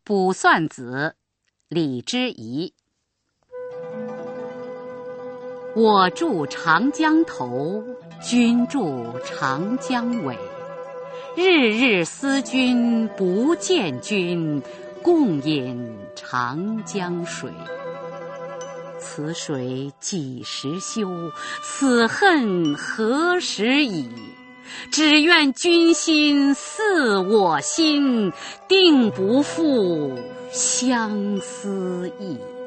卜算子，李之仪。我住长江头，君住长江尾。日日思君不见君，共饮长江水。此水几时休？此恨何时已？只愿君心似我心，定不负相思意。